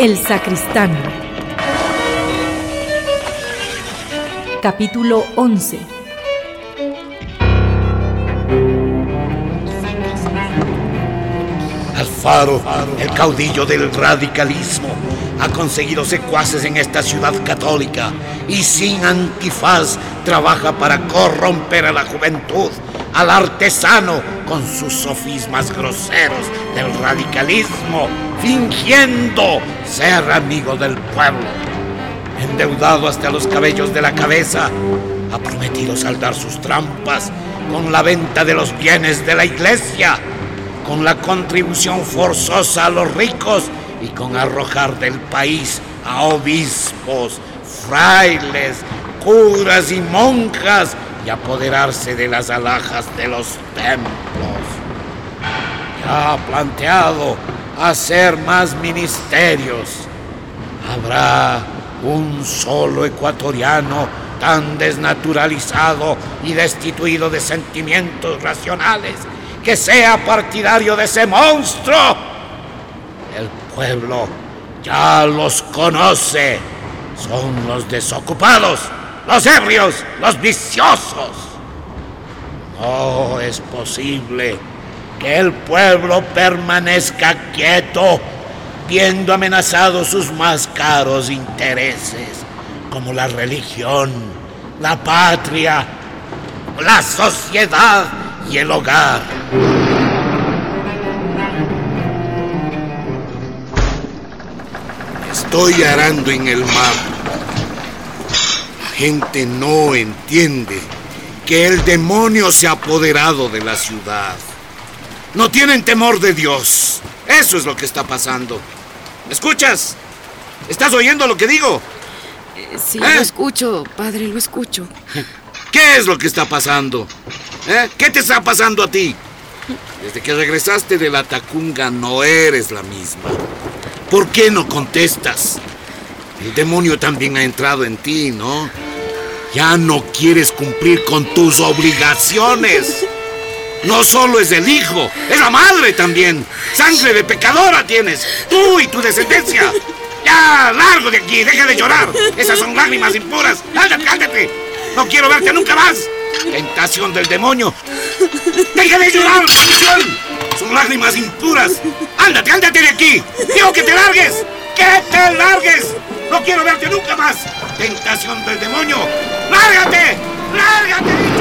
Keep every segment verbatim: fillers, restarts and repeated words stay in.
El sacristán. Capítulo once. Alfaro, el caudillo del radicalismo, ha conseguido secuaces en esta ciudad católica y sin antifaz trabaja para corromper a la juventud, al artesano con sus sofismas groseros del radicalismo, fingiendo ser amigo del pueblo. Endeudado hasta los cabellos de la cabeza, ha prometido saldar sus trampas con la venta de los bienes de la iglesia, con la contribución forzosa a los ricos y con arrojar del país a obispos, frailes, curas y monjas y apoderarse de las alhajas de los templos. Ya ha planteado hacer más ministerios. Habrá un solo ecuatoriano tan desnaturalizado y destituido de sentimientos racionales que sea partidario de ese monstruo. El pueblo ya los conoce. Son los desocupados, los ebrios, los viciosos. No es posible que el pueblo permanezca quieto, viendo amenazados sus más caros intereses, como la religión, la patria, la sociedad y el hogar. Estoy arando en el mar. La gente no entiende que el demonio se ha apoderado de la ciudad. No tienen temor de Dios. Eso es lo que está pasando. ¿Me escuchas? ¿Estás oyendo lo que digo? Eh, sí, ¿Eh? Lo escucho, padre, lo escucho. ¿Qué es lo que está pasando? ¿Eh? ¿Qué te está pasando a ti? Desde que regresaste de la Tacunga no eres la misma. ¿Por qué no contestas? El demonio también ha entrado en ti, ¿no? Ya no quieres cumplir con tus obligaciones. No solo es el hijo, es la madre también. Sangre de pecadora tienes, tú y tu descendencia. Ya, largo de aquí, deja de llorar. Esas son lágrimas impuras. Ándate, ándate. No quiero verte nunca más. Tentación del demonio. ¡Deja de llorar, maldición! Son lágrimas impuras. Ándate, ándate de aquí. Digo que te largues. ¡Que te largues! No quiero verte nunca más. Tentación del demonio. ¡Lárgate! ¡Lárgate!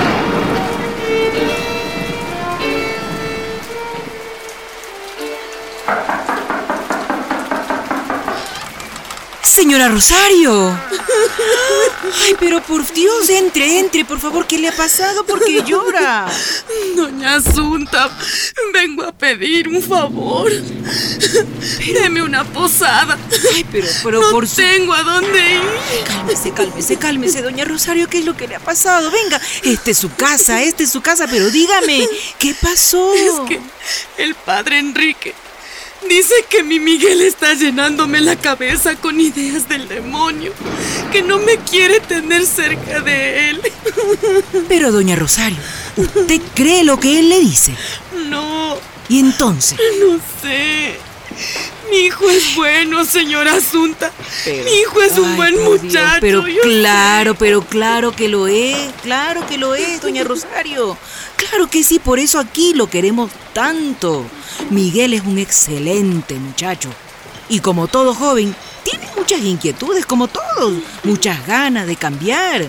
Señora Rosario. Ay, pero por Dios, entre, entre, por favor. ¿Qué le ha pasado? ¿Por qué llora? Doña Asunta, vengo a pedir un favor. Deme una posada. Ay, pero, pero no por su... tengo a dónde ir. Cálmese, cálmese, cálmese, doña Rosario. ¿Qué es lo que le ha pasado? Venga, esta es su casa, esta es su casa, pero dígame, ¿qué pasó? Es que el padre Enrique dice que mi Miguel está llenándome la cabeza con ideas del demonio, que no me quiere tener cerca de él. Pero, doña Rosario, ¿usted cree lo que él le dice? No. ¿Y entonces? No sé. Mi hijo es bueno, señora Asunta. Pero, Mi hijo es un ay, buen por Dios, muchacho. pero yo claro, sé. pero claro que lo es, claro que lo es, doña Rosario. Claro que sí, por eso aquí lo queremos tanto. Miguel es un excelente muchacho. Y como todo joven, tiene muchas inquietudes, como todos. Muchas ganas de cambiar.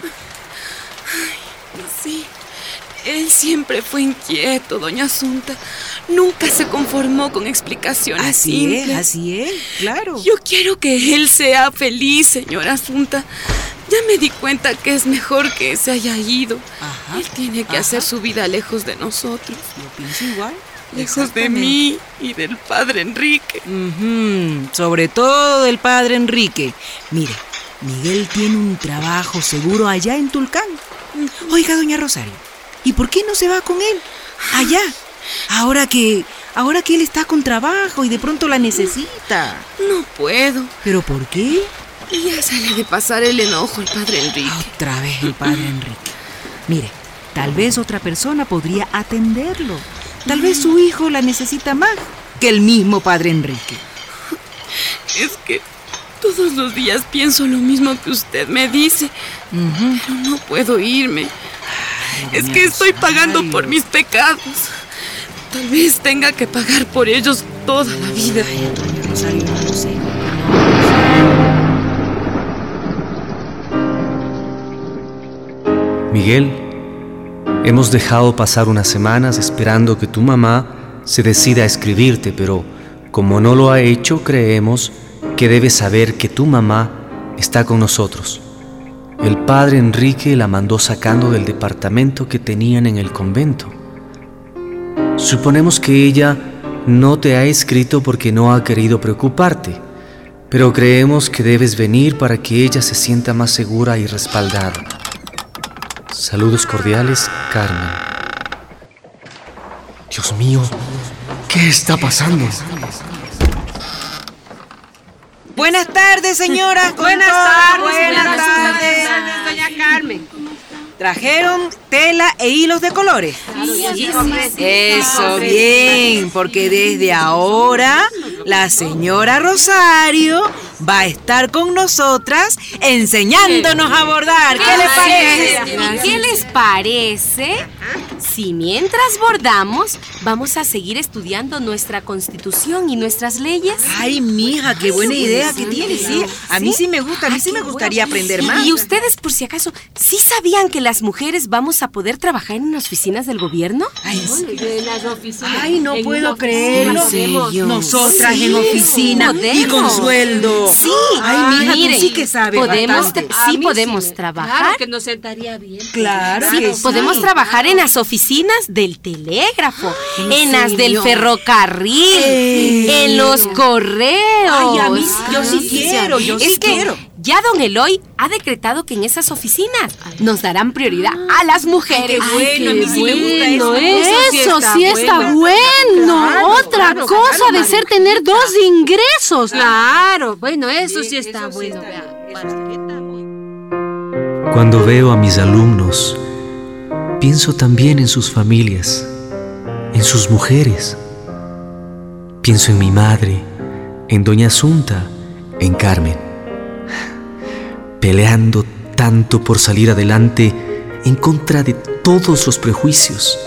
Sí, él siempre fue inquieto, doña Asunta. Nunca se conformó con explicaciones Así simples. es, así es, claro. Yo quiero que él sea feliz, señora Asunta. Ya me di cuenta que es mejor que se haya ido. Ajá, Él tiene que ajá. hacer su vida lejos de nosotros. Yo pienso igual. Lejos de mí y del padre Enrique. Uh-huh. Sobre todo del padre Enrique. Mire, Miguel tiene un trabajo seguro allá en Tulcán. Oiga, doña Rosario, ¿y por qué no se va con él? Allá. Ahora que, ahora que él está con trabajo y de pronto la necesita. No puedo. ¿Pero por qué? Ya sale de pasar el enojo el padre Enrique. Otra vez el padre Enrique. Mire, tal vez otra persona podría atenderlo. Tal vez su hijo la necesita más que el mismo padre Enrique. Es que Todos los días pienso lo mismo que usted me dice, uh-huh. pero no puedo irme. Ay, es que estoy pagando por mis pecados. Tal vez tenga que pagar por ellos toda la vida. Ay, doña Rosario, no sé. Miguel, hemos dejado pasar unas semanas esperando que tu mamá se decida a escribirte, pero como no lo ha hecho, creemos que debes saber que tu mamá está con nosotros. El padre Enrique la mandó sacando del departamento que tenían en el convento. Suponemos que ella no te ha escrito porque no ha querido preocuparte, pero creemos que debes venir para que ella se sienta más segura y respaldada. Saludos cordiales, Carmen. Dios mío, ¿qué está pasando? Buenas tardes, señora. Buenas tardes, Buenas tardes, doña Carmen. ¿Trajeron tela e hilos de colores? Sí, sí, sí. Eso, bien, porque desde ahora la señora Rosario va a estar con nosotras enseñándonos a bordar. ¿Qué les parece? ¿Y qué les parece si mientras bordamos vamos a seguir estudiando nuestra Constitución y nuestras leyes? Ay, mija, qué buena idea que tienes, sí. A mí sí me gusta, a mí sí me gustaría aprender más. Y ustedes, por si acaso, ¿sí sabían que las mujeres vamos a poder trabajar en las oficinas del gobierno? Ay, sí. En las oficinas. Ay, no puedo creerlo. ¿En serio? Nosotras Sí, en oficina podemos. y con sueldo. Sí. Ay, mija, Miren, tú sí que sabes podemos, bastante. tra- sí A mí podemos sí me- trabajar. Claro que nos sentaría bien. Claro Sí, que sí. podemos trabajar en las oficinas del telégrafo, ¿En en las del serio? ferrocarril, Ey. en los correos. Ay, a mí sí, yo sí quiero, yo es sí que quiero. ya don Eloy ha decretado que en esas oficinas nos darán prioridad a las mujeres. Ay, bueno, a mí sí me gusta bueno, eso. Eso sí está bueno. Claro, Otra claro, cosa claro, de ser Marita. tener dos ingresos. Claro, bueno, eso sí está Eso sí bueno. está- vea. eso sí está bueno. Cuando veo a mis alumnos, pienso también en sus familias, en sus mujeres. Pienso en mi madre, en doña Asunta, en Carmen, peleando tanto por salir adelante en contra de todos los prejuicios.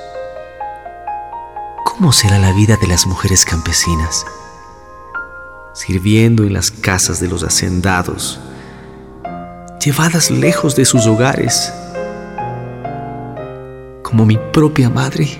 ¿Cómo será la vida de las mujeres campesinas? Sirviendo en las casas de los hacendados, llevadas lejos de sus hogares, como mi propia madre.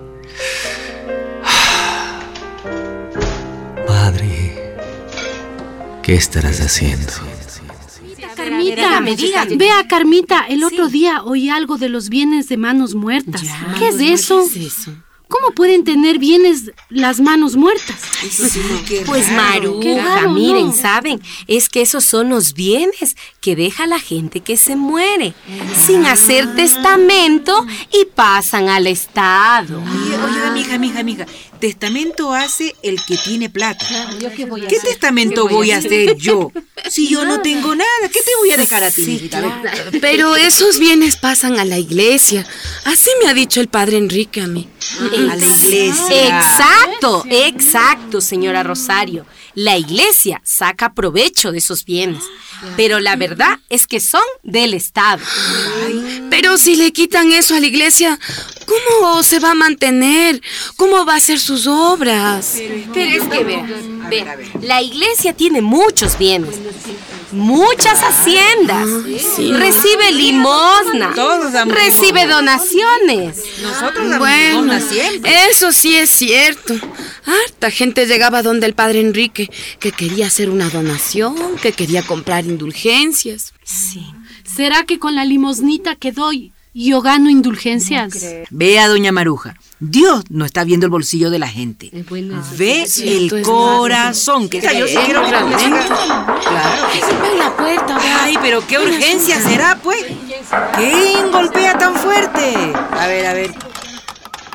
Madre, ¿qué estarás haciendo? Carmita, Dígame, dígame. vea, Carmita, el otro Sí. día oí algo de los bienes de manos muertas. Ya, ¿Qué es eso? ¿Qué es eso? ¿Cómo pueden tener bienes las manos muertas? Sí, qué Pues raro. Qué Maruja, raro, miren, ¿no? ¿saben? Es que esos son los bienes que deja la gente que se muere, sin hacer testamento y pasan al Estado. Oye, oye, mija, mija, mija. Testamento hace el que tiene plata. ¿Yo qué voy a ¿Qué hacer? testamento ¿Qué voy a hacer yo? Si yo no tengo nada, ¿qué te voy a dejar a ti, Sí, mijita? claro. Pero esos bienes pasan a la iglesia. Así me ha dicho el padre Enrique a mí. A la iglesia. Exacto, exacto, señora Rosario. La iglesia saca provecho de esos bienes, pero la verdad es que son del Estado. Pero si le quitan eso a la iglesia, ¿cómo se va a mantener? ¿Cómo va a hacer sus obras? Pero es que vea, vea, la iglesia tiene muchos bienes, muchas haciendas, recibe limosna, Todos damos recibe donaciones. Nosotros damos Bueno, limosna siempre. eso sí es cierto. Harta gente llegaba donde el padre Enrique, que quería hacer una donación, que quería comprar indulgencias. Sí. ¿Será que con la limosnita que doy yo gano indulgencias? Vea, doña Maruja, Dios no está viendo el bolsillo de la gente. Es bueno eso. Ve cierto, el es corazón. Que yo sí quiero que realmente. Claro que sí. Abre la puerta, Ay, pero qué urgencia será, pues. ¿Quién golpea tan fuerte? A ver, a ver.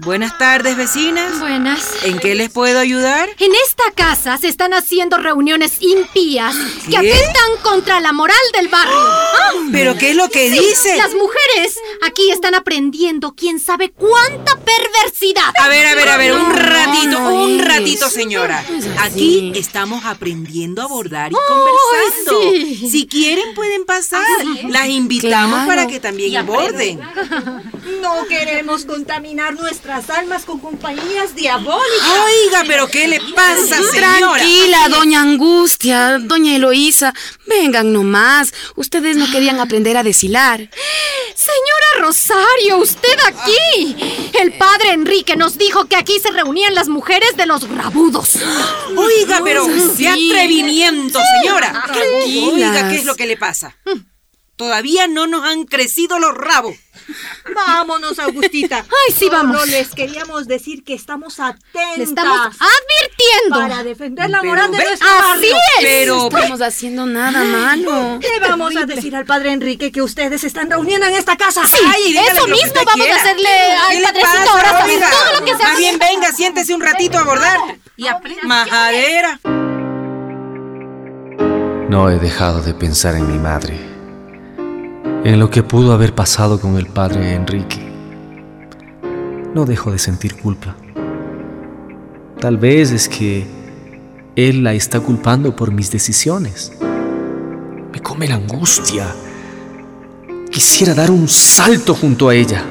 Buenas tardes, vecinas. Buenas. ¿En qué les puedo ayudar? En esta casa se están haciendo reuniones impías ¿Qué? que atentan contra la moral del barrio. ¡Ah! ¿Pero qué es lo que Sí, dice? las mujeres aquí están aprendiendo quién sabe cuánta perversidad. A ver, a ver, a ver, un No, ratito, no un es. ratito, señora. No es así. Aquí estamos aprendiendo a abordar y Ay, conversando. sí. Si quieren, pueden pasar. Las invitamos Claro. para que también aborden. No queremos contaminar nuestras almas con compañías diabólicas. Oiga, pero ¿qué le pasa, señora? Tranquila, doña Angustia, doña Eloísa. Vengan nomás. Ustedes no querían aprender a deshilar. Señora Rosario, usted aquí. El padre Enrique nos dijo que aquí se reunían las mujeres de los grabudos. Oiga, pero Sí. qué atrevimiento, señora. Tranquilas. Oiga, ¿qué es lo que le pasa? Todavía no nos han crecido los rabos. Vámonos, Augustita. Ay, sí, vamos. Solo les queríamos decir que estamos atentas. Le estamos advirtiendo. para defender la Pero moral de ve- nuestro Así barrio. es. Pero, No estamos haciendo nada malo. Le vamos a decir al padre Enrique que ustedes se están reuniendo en esta casa. Ay, dígale Eso lo que mismo usted vamos quiera. a hacerle ¿Qué al le padrecito pasa, ahora también. oiga? Todo lo que se Más hace. bien, venga, siéntese un ratito a abordar. Y aprende. Majadera. No he dejado de pensar en mi madre, en lo que pudo haber pasado con el padre Enrique. No dejo de sentir culpa. Tal vez es que él la está culpando por mis decisiones. Me come la angustia. Quisiera dar un salto junto a ella.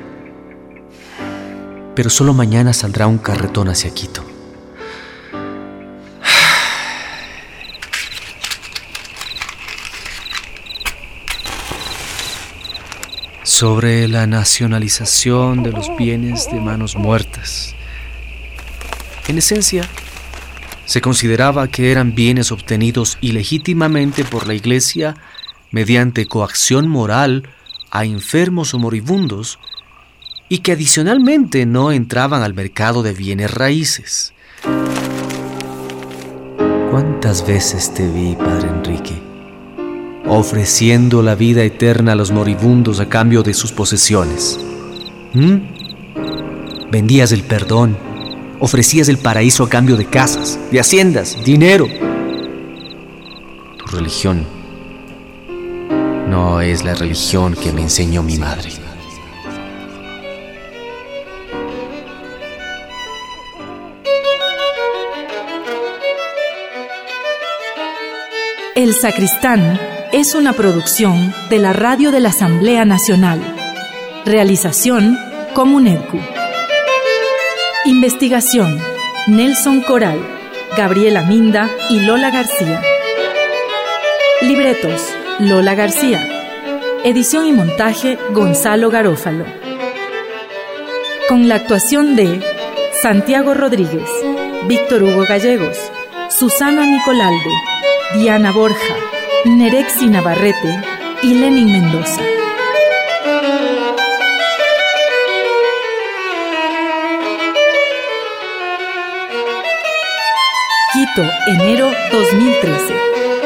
Pero solo mañana saldrá un carretón hacia Quito. Sobre la nacionalización de los bienes de manos muertas. En esencia, se consideraba que eran bienes obtenidos ilegítimamente por la Iglesia mediante coacción moral a enfermos o moribundos y que adicionalmente no entraban al mercado de bienes raíces. ¿Cuántas veces te vi, Padre Enrique, ofreciendo la vida eterna a los moribundos a cambio de sus posesiones? ¿Mm? Vendías el perdón, ofrecías el paraíso a cambio de casas, de haciendas, dinero. Tu religión no es la religión que me enseñó mi madre. El Sacristán es una producción de la Radio de la Asamblea Nacional. Realización Comunedcu. Investigación Nelson Coral, Gabriela Minda y Lola García. Libretos Lola García. Edición y montaje Gonzalo Garófalo. Con la actuación de Santiago Rodríguez, Víctor Hugo Gallegos, Susana Nicolalde, Diana Borja, Nerexi Navarrete y Lenin Mendoza. Quito, enero dos mil trece.